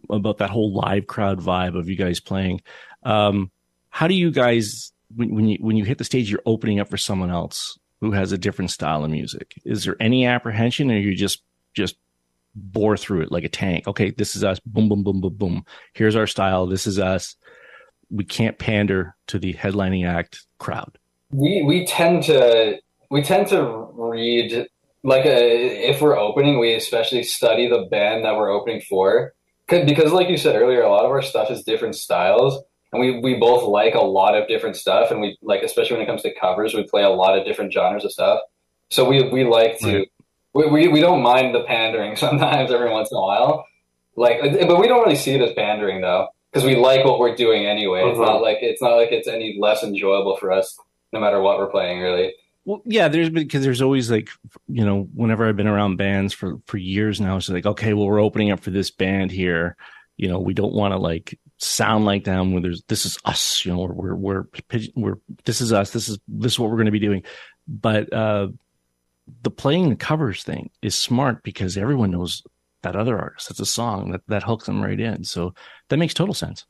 [SPEAKER 1] about that whole live crowd vibe of you guys playing. Um, how do you guys, when, when you when you hit the stage, you're opening up for someone else who has a different style of music? Is there any apprehension, or you just just bore through it like a tank? Okay, this is us. Boom, boom, boom, boom, boom. Here's our style. This is us. We can't pander to the headlining act crowd.
[SPEAKER 5] We we tend to we tend to read. Like, a, if we're opening, we especially study the band that we're opening for. Cause, because like you said earlier, a lot of our stuff is different styles. And we, we both like a lot of different stuff. And we, like, especially when it comes to covers, we play a lot of different genres of stuff. So we we like to, right. we, we, we don't mind the pandering sometimes every once in a while. Like, but we don't really see it as pandering, though. Because we like what we're doing anyway. Mm-hmm. It's not like it's not like it's any less enjoyable for us, no matter what we're playing, really.
[SPEAKER 1] Well, yeah, there's because there's always like, you know, whenever I've been around bands for, for years now, it's like, okay, well, we're opening up for this band here. You know, we don't want to like sound like them. Where there's this is us, you know, we're we're we're, we're this is us. This is this is what we're going to be doing. But uh, the playing the covers thing is smart because everyone knows that other artist. It's a song that that hooks them right in. So that makes total sense.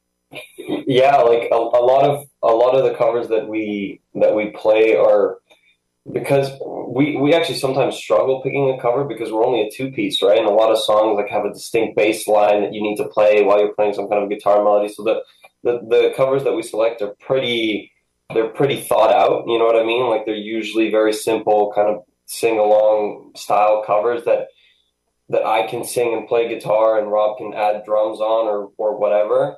[SPEAKER 4] Yeah, like a, a lot of a lot of the covers that we that we play are. Because we, we actually sometimes struggle picking a cover because we're only a two-piece, right? And a lot of songs like have a distinct bass line that you need to play while you're playing some kind of guitar melody. So the, the, the covers that we select are pretty, they're pretty thought out, you know what I mean? Like they're usually very simple kind of sing-along style covers that that I can sing and play guitar and Rob can add drums on or, or whatever.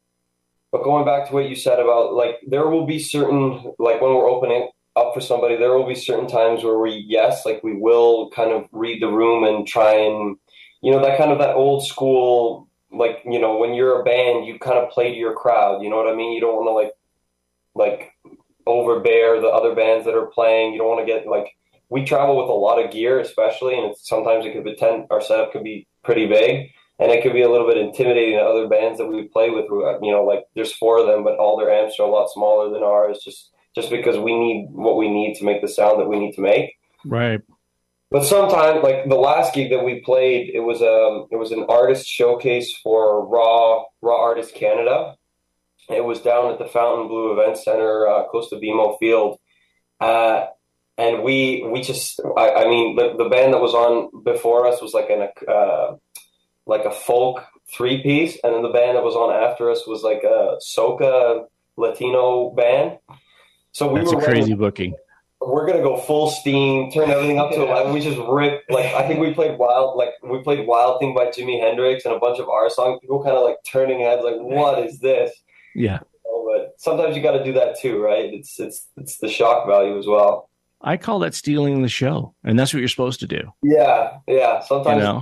[SPEAKER 4] But going back to what you said about, like, there will be certain, like when we're opening up for somebody, there will be certain times where we, yes, like we will kind of read the room and try and, you know, that kind of that old school, like, you know, when you're a band, you kind of play to your crowd, you know what I mean? You don't want to like, like overbear the other bands that are playing. You don't want to get like, we travel with a lot of gear, especially, and it's, sometimes it could be ten, our setup could be pretty big, and it could be a little bit intimidating to other bands that we play with. You know, like there's four of them, but all their amps are a lot smaller than ours, just just because we need what we need to make the sound that we need to make.
[SPEAKER 1] Right.
[SPEAKER 4] But sometimes, like the last gig that we played, it was a it was an artist showcase for Raw Raw Artists Canada. It was down at the Fontainebleau Event Center, uh, close to B M O Field, uh, and we we just I, I mean the, the band that was on before us was like an uh, like a folk three piece, and then the band that was on after us was like a soca Latino band. So we
[SPEAKER 1] That's
[SPEAKER 4] were
[SPEAKER 1] a crazy
[SPEAKER 4] ready,
[SPEAKER 1] booking.
[SPEAKER 4] We're gonna go full steam, turn everything up to eleven. We just ripped, like I think we played Wild, like we played Wild Thing by Jimi Hendrix and a bunch of our songs. People kind of like turning heads, like, "What is this?"
[SPEAKER 1] Yeah.
[SPEAKER 4] You know, but sometimes you got to do that too, right? It's it's it's the shock value as well.
[SPEAKER 1] I call that stealing the show, and that's what you're supposed to do.
[SPEAKER 4] Yeah, yeah. Sometimes
[SPEAKER 1] you know,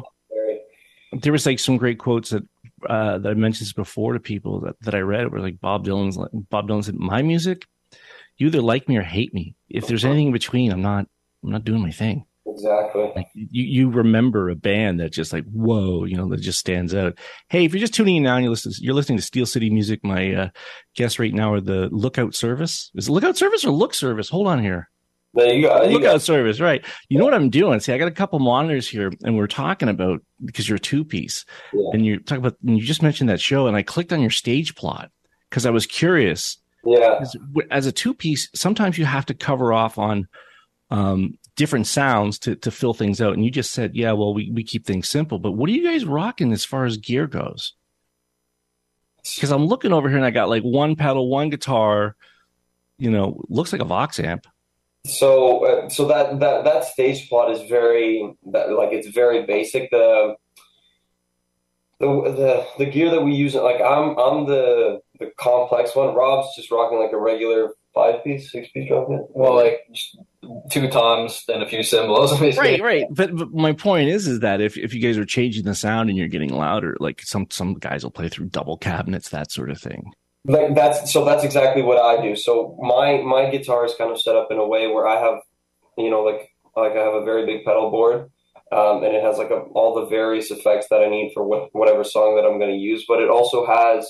[SPEAKER 1] there was like some great quotes that uh, that I mentioned before to people that, that I read were like Bob Dylan's. Bob Dylan said, "My music, you either like me or hate me. If there's anything in between, I'm not I'm not doing my thing."
[SPEAKER 4] Exactly.
[SPEAKER 1] Like, you you remember a band that just like, whoa, you know, that just stands out. Hey, if you're just tuning in now and you're listening, you're listening to Steel City Music. My uh, guests right now are the Lookout Service. Is it Lookout Service or Look Service? Hold on here.
[SPEAKER 4] There you go. There you
[SPEAKER 1] Lookout
[SPEAKER 4] go.
[SPEAKER 1] Service, right? You know what I'm doing? See, I got a couple monitors here, and we're talking about because you're a two piece,
[SPEAKER 4] yeah.
[SPEAKER 1] and you're talking about. And you just mentioned that show, and I clicked on your stage plot because I was curious.
[SPEAKER 4] Yeah.
[SPEAKER 1] As, as a two piece, sometimes you have to cover off on um, different sounds to to fill things out. And you just said, yeah, well, we we keep things simple. But what are you guys rocking as far as gear goes? Because I'm looking over here, and I got like one pedal, one guitar. You know, looks like a Vox amp.
[SPEAKER 4] So, uh, so that, that, that stage plot is very, that, like, it's very basic. The, the, the, the gear that we use, like, I'm, I'm the, the complex one. Rob's just rocking like a regular five piece, six piece drum kit.
[SPEAKER 5] Well, like just two toms and a few cymbals.
[SPEAKER 1] Right, right. But, but my point is, is that if, if you guys are changing the sound and you're getting louder, like some, some guys will play through double cabinets, that sort of thing.
[SPEAKER 4] Like that's so that's exactly what I do. So my my guitar is kind of set up in a way where I have, you know, like like I have a very big pedal board, um, and it has like a, all the various effects that I need for what, whatever song that I'm going to use. But it also has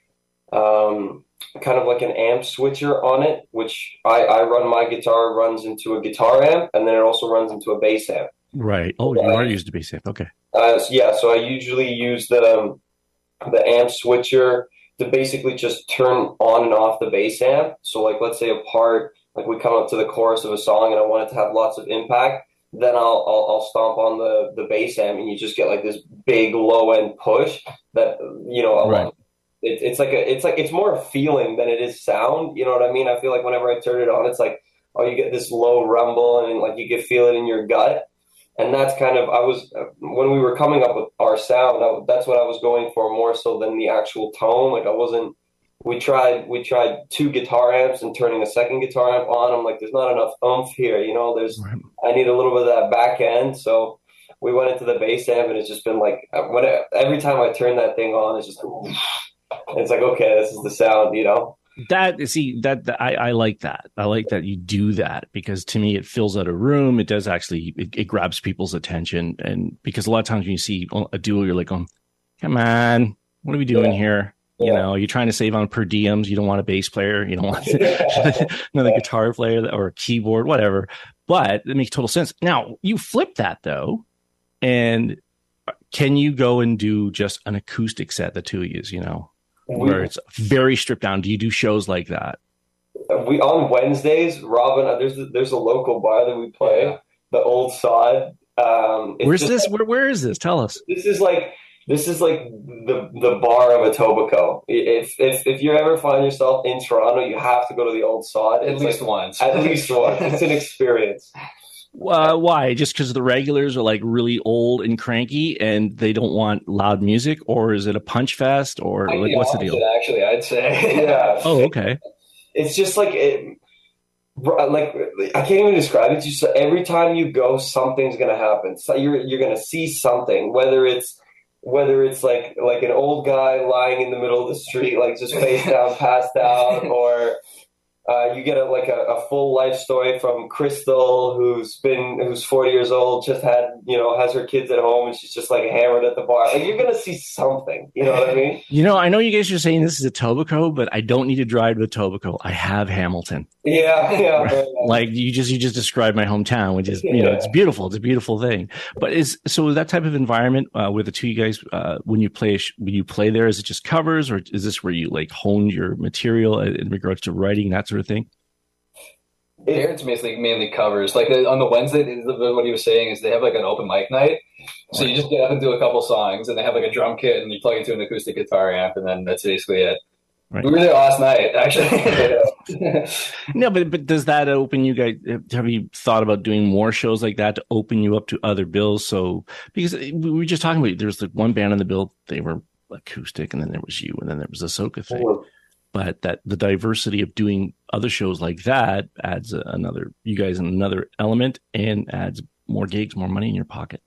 [SPEAKER 4] um, kind of like an amp switcher on it, which I, I run my guitar runs into a guitar amp, and then it also runs into a bass amp.
[SPEAKER 1] Right. Oh, you
[SPEAKER 4] uh,
[SPEAKER 1] are used to bass amp. Okay.
[SPEAKER 4] Uh, so yeah. So I usually use the. Um, the amp switcher to basically just turn on and off the bass amp. So like, let's say a part, like we come up to the chorus of a song and I want it to have lots of impact, then I'll, I'll, I'll stomp on the, the bass amp and you just get like this big low end push that, you know,
[SPEAKER 1] Right.
[SPEAKER 4] it, it's like a, it's like, it's more a feeling than it is sound. You know what I mean? I feel like whenever I turn it on, it's like, oh, you get this low rumble and like you can feel it in your gut. And that's kind of, I was, when we were coming up with our sound, I, that's what I was going for more so than the actual tone. Like I wasn't, we tried, we tried two guitar amps and turning a second guitar amp on. I'm like, there's not enough oomph here, you know, there's,
[SPEAKER 1] Right.
[SPEAKER 4] I need a little bit of that back end. So we went into the bass amp and it's just been like, when I, every time I turn that thing on, it's just, it's like, okay, this is the sound, you know?
[SPEAKER 1] That see that, that I, I like that. I like that you do that because to me it fills out a room. It does actually it, it grabs people's attention, and because a lot of times when you see a duo, you're like, "Oh, come on, what are we doing
[SPEAKER 4] Yeah.
[SPEAKER 1] here?" You
[SPEAKER 4] Yeah.
[SPEAKER 1] know, you're trying to save on per diems. You don't want a bass player. You don't want another guitar player or a keyboard, whatever. But it makes total sense. Now you flip that though, and can you go and do just an acoustic set, the two of yous, you know? Where it's very stripped down. Do you do shows like that?
[SPEAKER 4] We on Wednesdays, Robin. uh, There's a, there's a local bar that we play,
[SPEAKER 5] Yeah.
[SPEAKER 4] the Old Sod. Um, it's
[SPEAKER 1] Where's
[SPEAKER 4] just
[SPEAKER 1] this?
[SPEAKER 4] like-
[SPEAKER 1] Where where is this? Tell us.
[SPEAKER 4] this is like this is like the the bar of Etobicoke. If if if you ever find yourself in Toronto, you have to go to the Old Sod.
[SPEAKER 5] At
[SPEAKER 4] It's
[SPEAKER 5] least
[SPEAKER 4] like,
[SPEAKER 5] once.
[SPEAKER 4] at least one. It's an experience.
[SPEAKER 1] Uh, why? Just because the regulars are like really old and cranky and they don't want loud music, or is it a punch fest, or
[SPEAKER 5] Might
[SPEAKER 1] like
[SPEAKER 5] be
[SPEAKER 1] what's the deal?
[SPEAKER 5] opposite, Actually, I'd say.
[SPEAKER 4] Yeah.
[SPEAKER 1] Oh, okay.
[SPEAKER 4] It's just like it, like I can't even describe it. It's just every time you go, something's gonna happen. So you're you're gonna see something, whether it's whether it's like like an old guy lying in the middle of the street, like just face down, passed out, or uh, you get a, like a, a full life story from Crystal, who's been who's forty years old, just had you know has her kids at home, and she's just like hammered at the bar. Like you're gonna see something, you know what I mean?
[SPEAKER 1] You know, I know you guys are saying this is Etobicoke, but I don't need to drive to Etobicoke. I have Hamilton.
[SPEAKER 4] Yeah, yeah. but, uh,
[SPEAKER 1] Like you just you just described my hometown, which is you know
[SPEAKER 4] Yeah.
[SPEAKER 1] it's beautiful. It's a beautiful thing. But is so that type of environment uh, with the two of you guys uh, when you play a sh- when you play there, is it just covers, or is this where you like hone your material in in regards to writing, that sort of thing?
[SPEAKER 5] Here it's mainly mainly covers. Like uh, on the Wednesday, what he was saying is they have like an open mic night. So you just get up and do a couple songs, and they have like a drum kit, and you plug into an acoustic guitar amp, and then that's basically it.
[SPEAKER 1] Right.
[SPEAKER 5] We were there last night, actually.
[SPEAKER 1] No, but but does that open you guys? Have you thought about doing more shows like that to open you up to other bills? So because we were just talking about, there's like one band on the bill, they were acoustic, and then there was you, and then there was the Soca thing. But that the diversity of doing other shows like that adds a, another you guys another element and adds more gigs, more money in your pocket.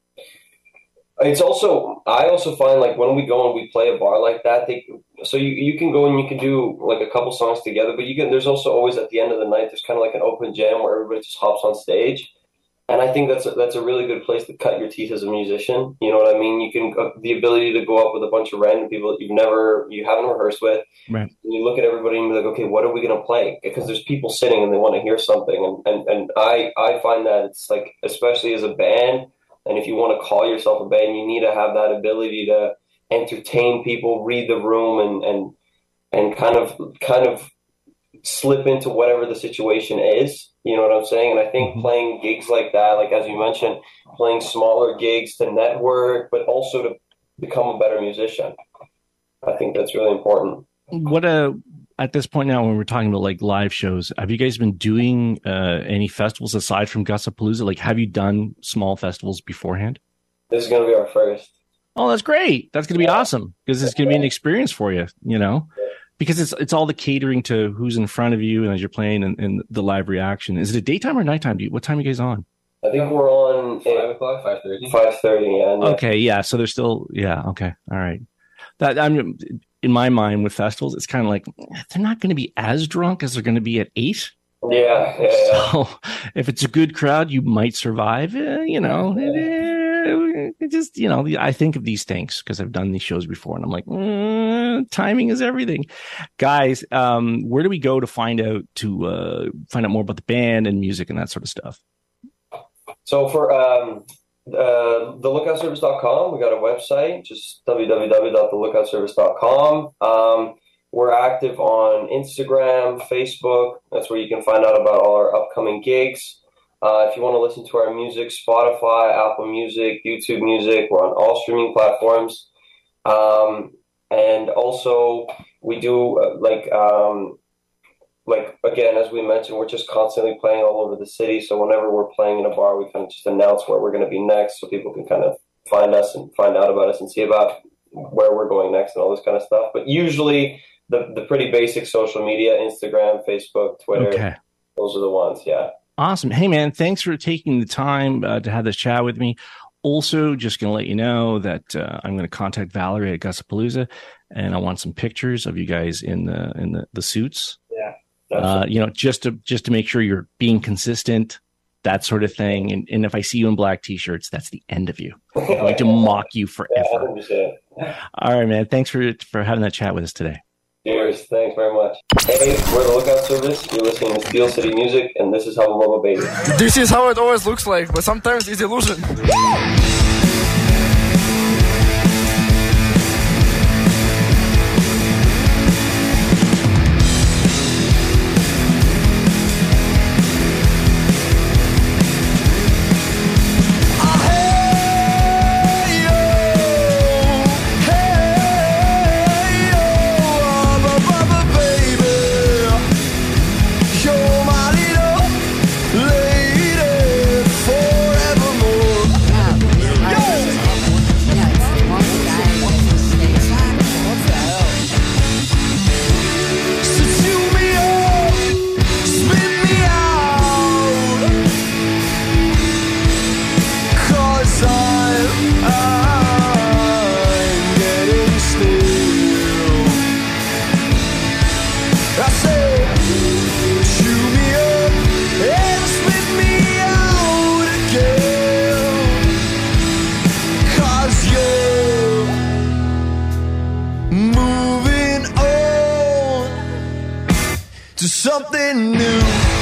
[SPEAKER 4] It's also, I also find like when we go and we play a bar like that, they, so you, you can go and you can do like a couple songs together, but you can, there's also always at the end of the night, there's kind of like an open jam where everybody just hops on stage. And I think that's a, that's a really good place to cut your teeth as a musician. You know what I mean? You can, uh, the ability to go up with a bunch of random people that you've never, you haven't rehearsed with.
[SPEAKER 1] Right.
[SPEAKER 4] And you look at everybody and be like, okay, what are we going to play? Because there's people sitting and they want to hear something. And, and, and I, I find that it's like, especially as a band, and if you want to call yourself a band, you need to have that ability to entertain people, read the room, and and and kind of kind of slip into whatever the situation is. You know what I'm saying? And I think
[SPEAKER 1] Mhm.
[SPEAKER 4] playing gigs like that, like as you mentioned, playing smaller gigs to network, but also to become a better musician. I think that's really important.
[SPEAKER 1] What a at this point now, when we're talking about like live shows, have you guys been doing uh, any festivals aside from Gussapalooza? Like, have you done small festivals beforehand?
[SPEAKER 4] This is going to be our first.
[SPEAKER 1] Oh, that's great. That's going to be awesome because it's going to be an experience for you, you know, because it's it's all the catering to who's in front of you and as you're playing and, and the live reaction. Is it a daytime or nighttime? Do you, what time are you guys on?
[SPEAKER 4] I think we're on
[SPEAKER 5] Five o'clock, five thirty.
[SPEAKER 4] five thirty. Yeah, and, uh,
[SPEAKER 1] Okay, yeah. So they're still, yeah. Okay, all right. That I'm in my mind with festivals, it's kind of like they're not going to be as drunk as they're going to be at eight.
[SPEAKER 4] yeah, yeah, yeah.
[SPEAKER 1] So if it's a good crowd, you might survive. Eh, you know, eh, it just you know, I think of these things because I've done these shows before, and I'm like, mm, timing is everything, guys. Um, where do we go to find out to uh, find out more about the band and music and that sort of stuff?
[SPEAKER 4] So for um, Uh, the lookout service dot com. We got a website, just w w w dot the lookout service dot com. Um, we're active on Instagram, Facebook. That's where you can find out about all our upcoming gigs. Uh, if you want to listen to our music, Spotify, Apple Music, YouTube Music, we're on all streaming platforms. Um, and also, we do uh, like um, like again, as we mentioned, we're just constantly playing all over the city. So whenever we're playing in a bar, we kind of just announce where we're going to be next, so people can kind of find us and find out about us and see about where we're going next and all this kind of stuff. But usually, the the pretty basic social media: Instagram, Facebook, Twitter.
[SPEAKER 1] Okay.
[SPEAKER 4] Those are the ones. Yeah.
[SPEAKER 1] Awesome. Hey, man, thanks for taking the time uh, to have this chat with me. Also, just going to let you know that uh, I'm going to contact Valerie at Gussapalooza, and I want some pictures of you guys in the in the, the suits.
[SPEAKER 4] Yeah.
[SPEAKER 1] Uh, you know, just to just to make sure you're being consistent, that sort of thing. And and if I see you in black t-shirts, that's the end of you. I'm going to mock you forever.
[SPEAKER 4] Yeah, one hundred percent.
[SPEAKER 1] All right, man. Thanks for for having that chat with us today.
[SPEAKER 4] Cheers. Thanks very much. Hey, we're the Lookout Service. You're listening to Steel City Music, and this is how we love a baby.
[SPEAKER 3] This is how it always looks like, but sometimes it's illusion. Something new.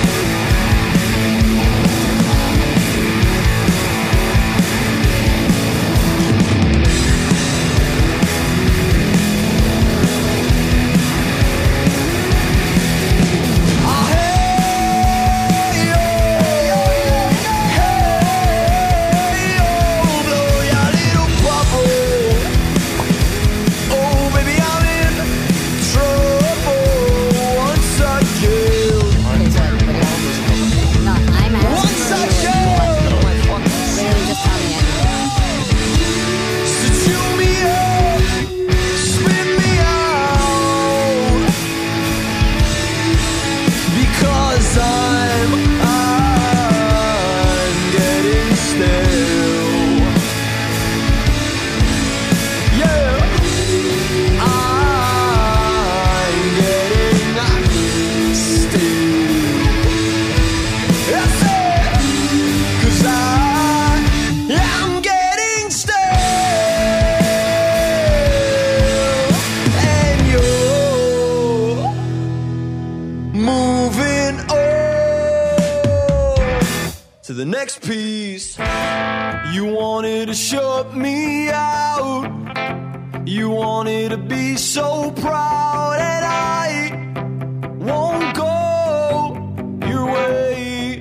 [SPEAKER 3] The next piece, you wanted to shut me out. You wanted to be so proud, and I won't go your way.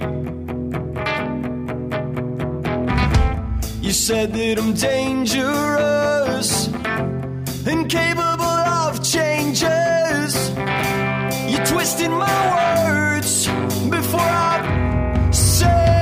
[SPEAKER 3] You said that I'm dangerous, incapable of changes. You twisted my words before I say.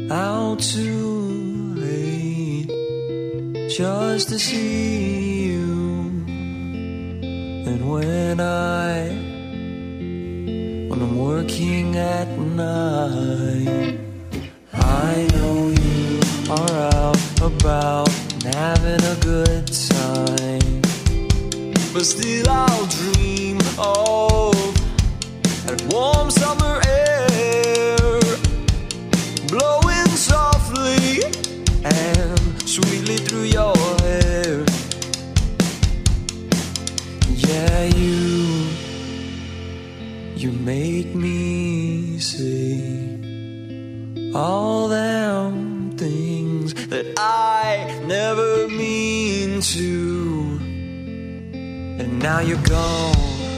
[SPEAKER 3] out too late just to see you. And when I, when I'm working at night, I know you are out about and having a good time. But still I'll dream of that warm summer air blowing softly and sweetly through your hair. Yeah, you, you make me say all them things that I never mean to. And now you're gone.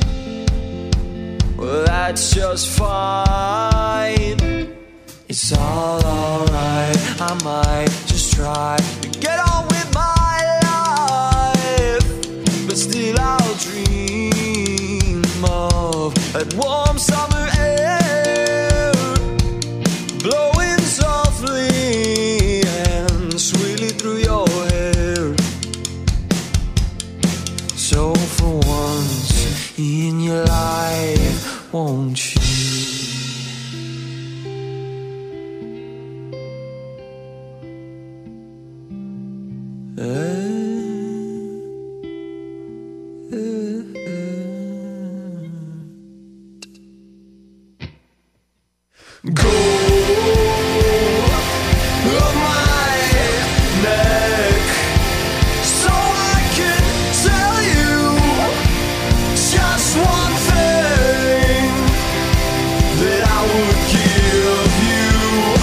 [SPEAKER 3] Well, that's just fine. It's all alright. I might just try to get on with my life, but still I'll dream of that warm summer air blowing softly and sweetly through your hair. So for once in your life, won't you? Uh, uh, uh. Go of my neck so I can tell you just one thing that I would give you.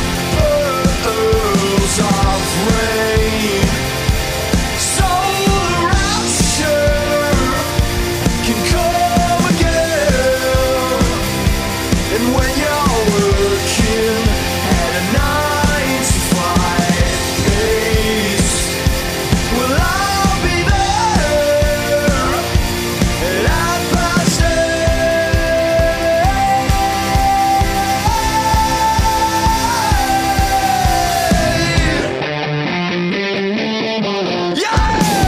[SPEAKER 3] Pearls of rain, so the rapture can come again. And when you're working at a nine to five pace, well, I'll be there at half past eight. Yeah!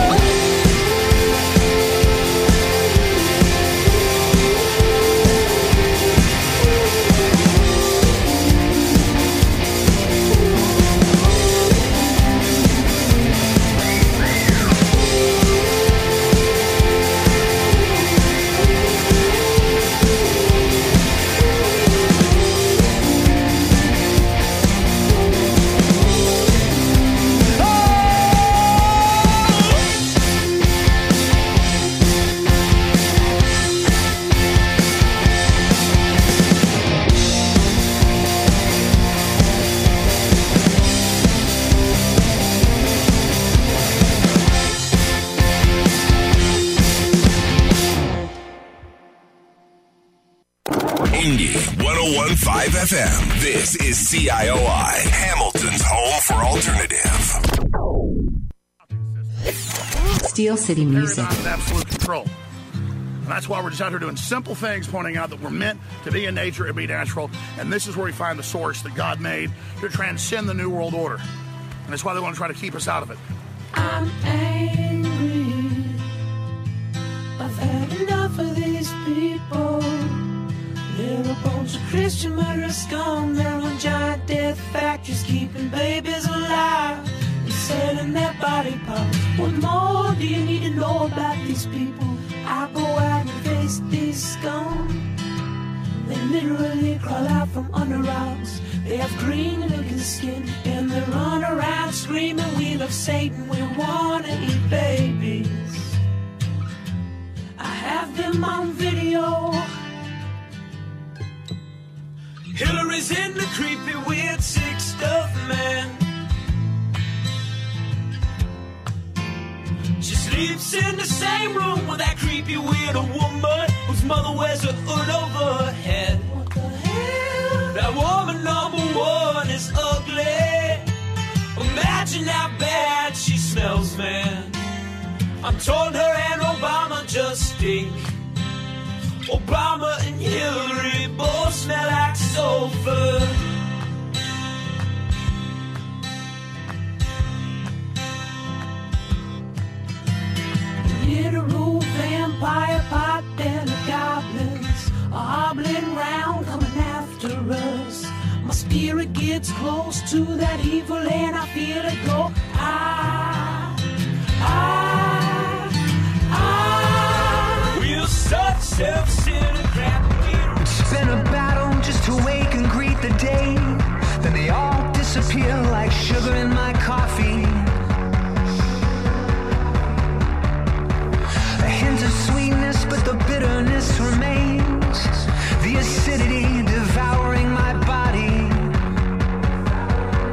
[SPEAKER 6] Indie one oh one point five F M. This is C I O I, Hamilton's home for alternative.
[SPEAKER 7] Steel City Music.
[SPEAKER 8] Paradigm of absolute control. And that's why we're just out here doing simple things, pointing out that we're meant to be in nature and be natural. And this is where we find the source that God made to transcend the New World Order. And that's why they want to try to keep us out of it.
[SPEAKER 9] I'm angry. I've had enough of these people. They're a bunch of Christian murderers, scum. They're on giant death factories, keeping babies alive and selling their body parts. What more do you need to know about these people? I go out and face these scum. They literally crawl out from under rocks. They have green looking skin and they run around screaming, we love Satan, we wanna eat babies. I have them on video. Hillary's in the creepy, weird, sick stuff, man. She sleeps in the same room with that creepy, weird woman whose mother wears a hood over her head. What the hell? That woman number one is ugly. Imagine how bad she smells, man. I'm told her and Obama just stink. Obama and Hillary both smell like sulfur. gets close to that evil and I feel it go. I, I, I. We're such self-centered crap.
[SPEAKER 3] It's been a battle just to wake and greet the day. Then they all disappear like sugar in my coffee.